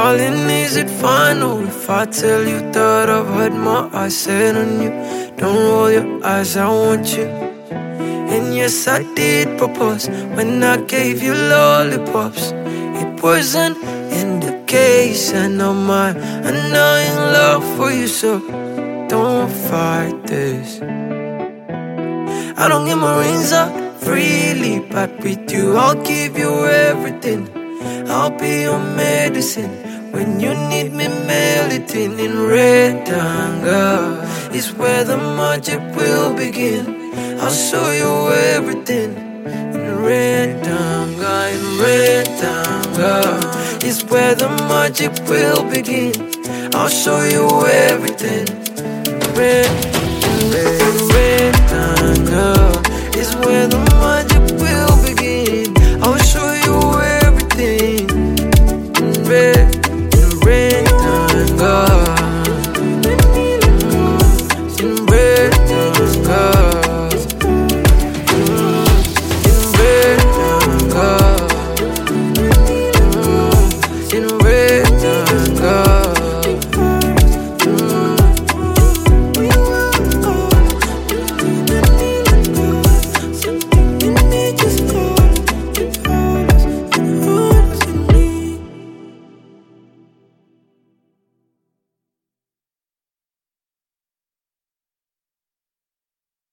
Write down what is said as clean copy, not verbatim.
Darling, is it fine or if I tell you that I've had my eyes set on you? Don't roll your eyes, I want you. And yes, I did propose when I gave you lollipops. It wasn't indication of mine, and I'm in love for you, so don't fight this. I don't get my rings up freely, but with you I'll give you everything. I'll be your medicine when you need me. Melting in red tanga is where the magic will begin. I'll show you everything in red tanga. In red tanga is where the magic will begin. I'll show you everything. Red tanga is where the magic